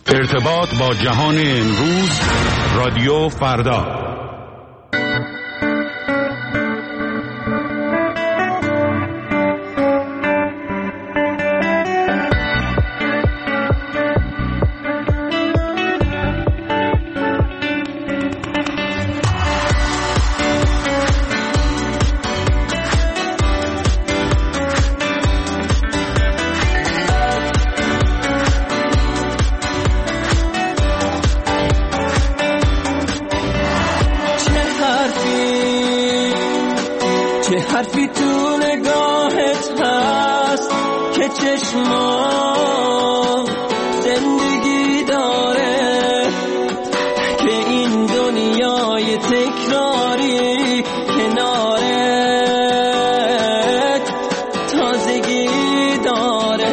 ارتباط با جهان امروز، رادیو فردا. حرفی تو نگاهت هست که چشمام زندگی داره، که این دنیای تکراری کنارت تازگی داره.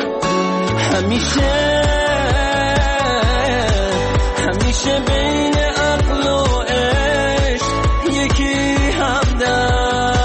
همیشه بین عقل و عشق یکی همدم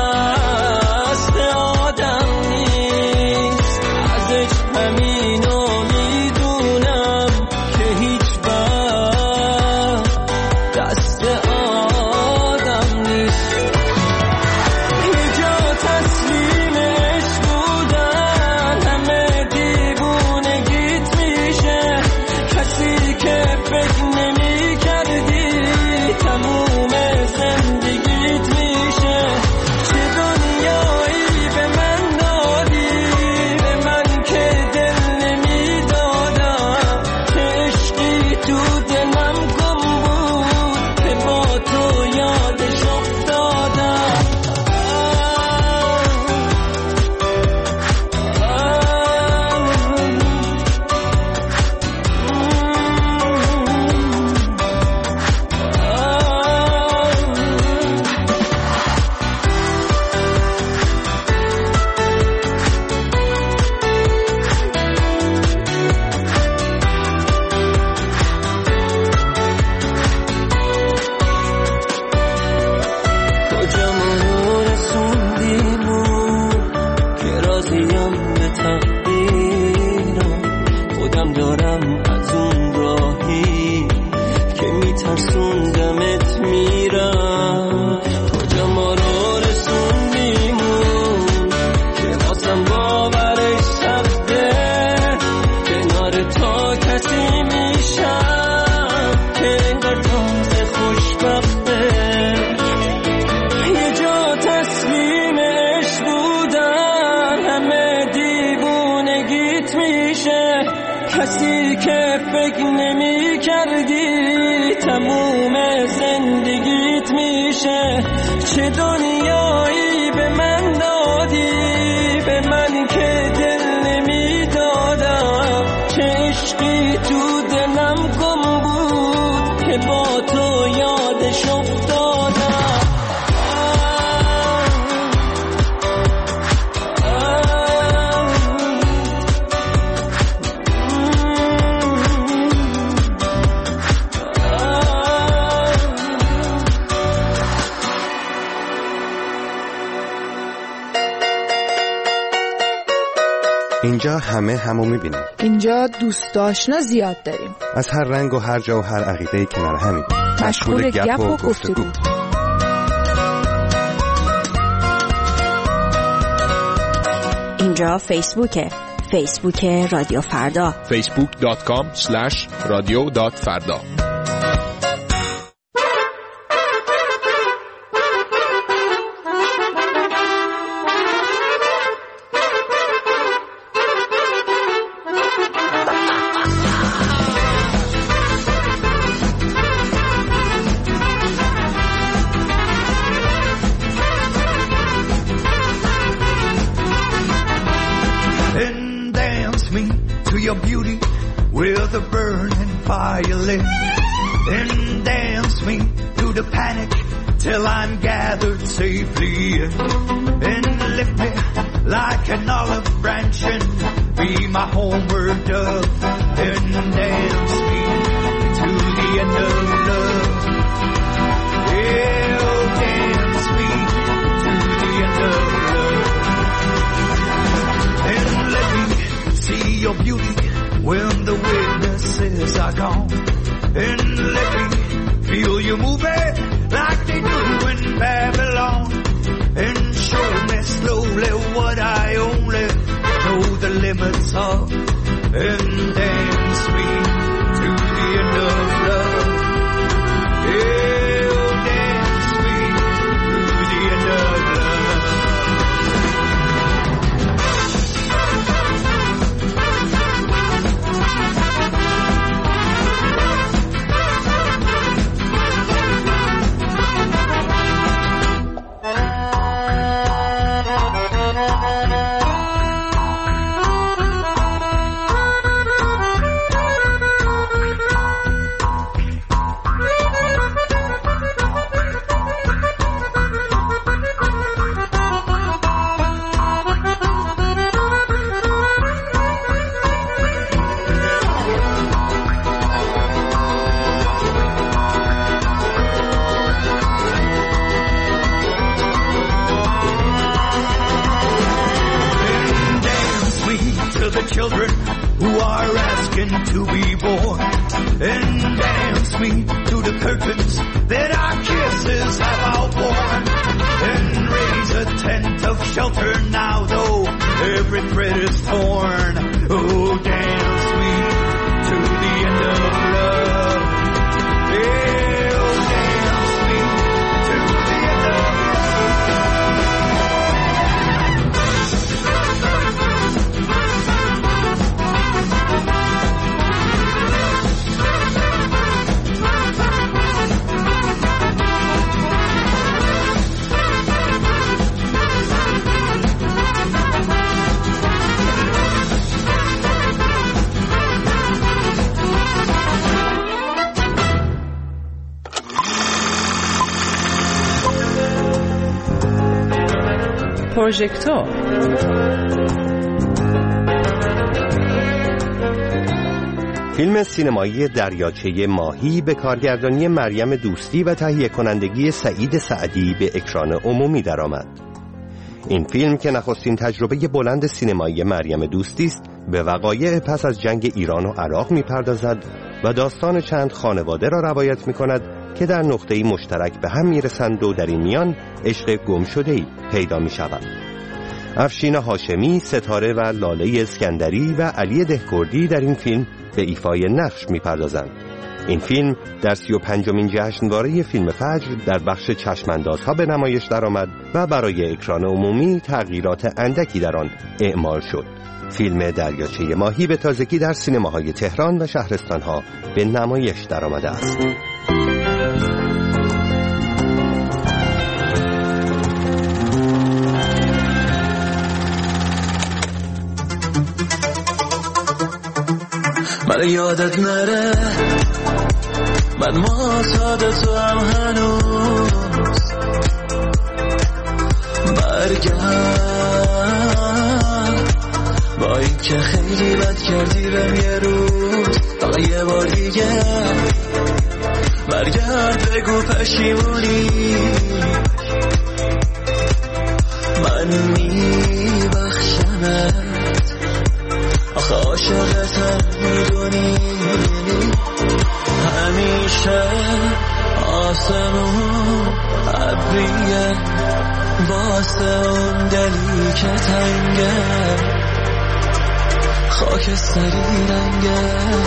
کسی که فکر نمی کردی تموم زندگیت میشه. چه دنیایی به من دادی، به من که دل نمی دادم. چه عشقی تو دلم گم بود که با تو یادش افتادم. اینجا همه همو میبینیم. اینجا دوست آشنا زیاد داریم. از هر رنگ و هر جا و هر عقیده‌ای کنار همیم. مشغول گپ و گفتگو. اینجا فیسبوک رادیو فردا. facebook.com/radio.farda. With a burning fire lit, then dance me through the panic till I'm gathered safely in. Then lift me like an olive branch and be my homeward dove. Then dance me to the end of love. Yeah, dance me to the end of love. Then let me see your beauty when the witnesses are gone. And let me feel you moving like they do in Babylon. And show me slowly what I only know the limits of. And dance me to the end of love. Yeah, oh, dance me to the end of love. Children who are asking to be born, and dance me to the curtains that our kisses have outworn, and raise a tent of shelter now though every thread is torn. Oh, dance me to the end of love. Yeah, oh, dance me to the end of love. پروژکتور فیلم سینمایی دریاچه ماهی به کارگردانی مریم دوستی و تهیه کنندگی سعید سعدی به اکران عمومی درآمد. این فیلم که نخستین تجربه بلند سینمایی مریم دوستی است، به وقایع پس از جنگ ایران و عراق می‌پردازد و داستان چند خانواده را روایت می‌کند که در نقطه‌ای مشترک به هم می‌رسند و در این میان عشق گمشده‌ای پیدا می‌شود. افشین هاشمی، ستاره و لاله اسکندری و علی دهکردی در این فیلم به ایفای نقش می‌پردازند. این فیلم در 35مین جشنواره فیلم فجر در بخش چشم‌اندازها به نمایش درآمد و برای اکران عمومی تغییرات اندکی در آن اعمال شد. فیلم دریاچه ماهی به تازگی در سینماهای تهران و شهرستان‌ها به نمایش درآمده است. من یادت نره من معتاد تو هم هنوز برگرد با این که خیلی بد کردی بهم یه روز فقط یه بار دیگه برگرد بگو پشیمونی من میبخشمت آخه عاشقتم میدونی همیشه آسمون ابریه واسه اون دلی که تنگه خاکستری رنگه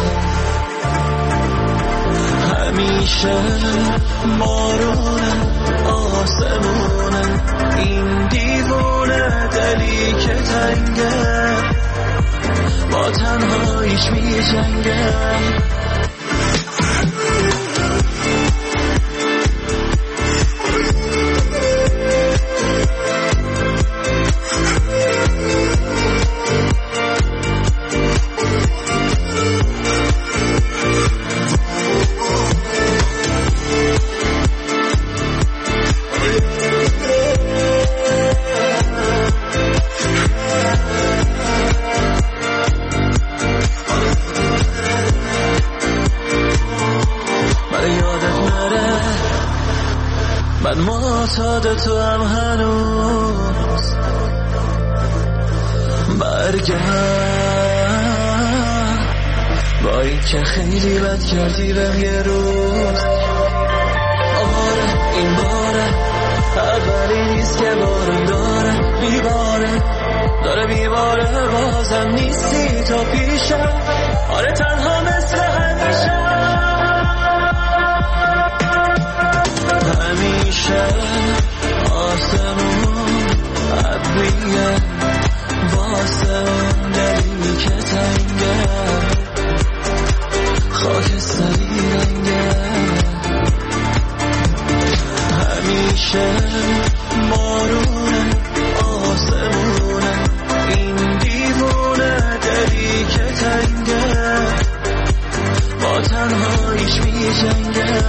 همیشه بارونه آسمونه این دیوونه دلی که تنگه با تنهاییش می جنگه معتاد تو هم هنوز برگرد با این که خیلی بد کردی بهم یه روز. آره این باره اولی نیست که بارم داره بیباره بازم نیستی تا پیشم. آره تنها مثل همیشه آسمون ابریه واسه اون دلی که تنگه خاکستری رنگه. همیشه بارونه آسمونه این دیوونه دلی که تنگه با تنهاییش می جنگه.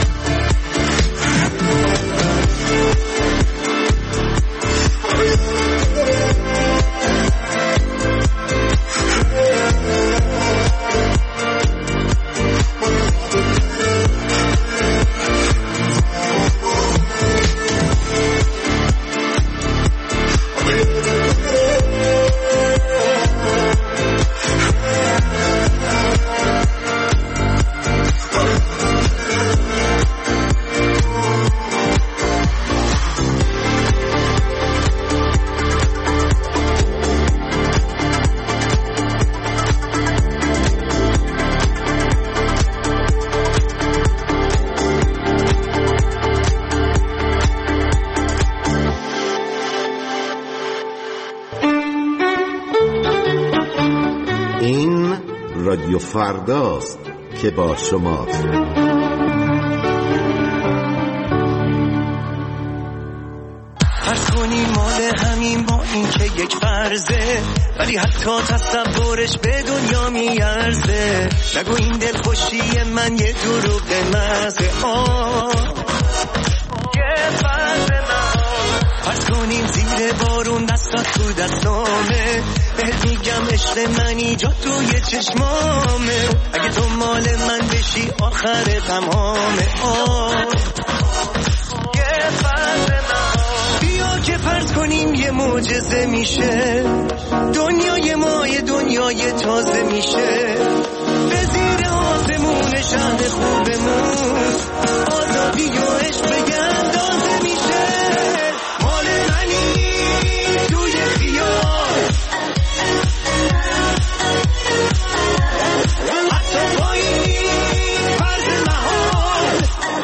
رادیو فرداست که با شما فرض کنی مال همین با این که یک فرضه ولی حتی تصورش به دنیا میارزه. نگو این دل خوشی من یه دروغ محضه. یه فرضه فرض کنیم زیر بارون دستات تو دستامه بهت میگم عشق منی جا توی چشمامه. اگه تو مال من بشی آخر غمامه. یه فرض بیا که فرض کنیم یه معجزه میشه دنیای ما یه دنیای تازه میشه. به زیر آسمون شهر خوبمون آزادی و عشق به اندازه میشه. مال منی توی خیال حتی با این فرض محال.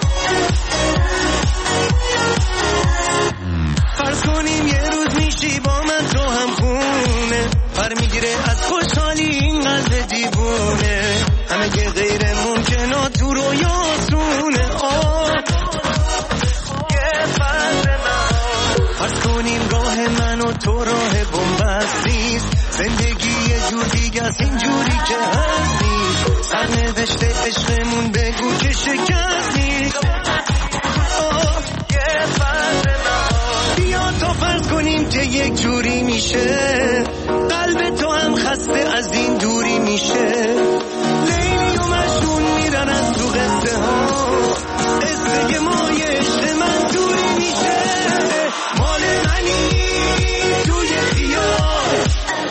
فرض کنیم یه روز میشی با من تو هم خونه پر میگیره از خوشحالی این قلب دیوونه. همه که غیر ممکنات تو رویاتونه. یه فرض فرض کنیم راه من و تو راه بنبست نیست. زندگی یه جور دیگه از این جوری که هست نیست. سرنوشت عشقمون بگو که شکست نیست. یه فرض بیا تو فرض کنیم که یک جوری میشه قلب تو هم خسته از این دوری میشه. لیلی و مجنون میرن از تو قصه ها قصه مای عشق من دوری میشه. مال منی توی خیال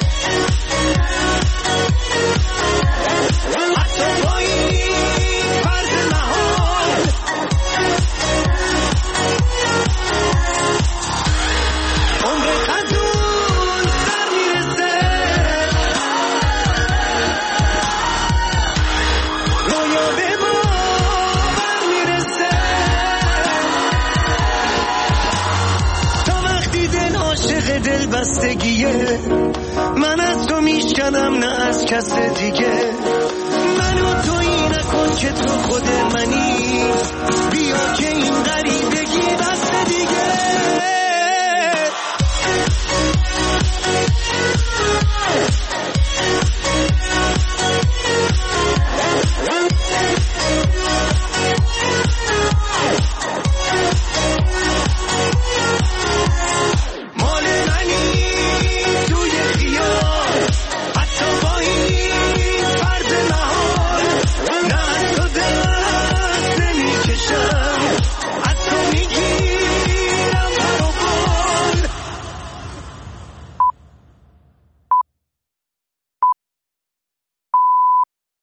حتی با این فرض محال. عمر قدون سر میرسه رویا به باور میرسه. تا وقتی دل عاشق دل بستگیه من از تو میشکنم نه از کس دیگه. منو تویی نکن که تو خود منی بیا که این غریب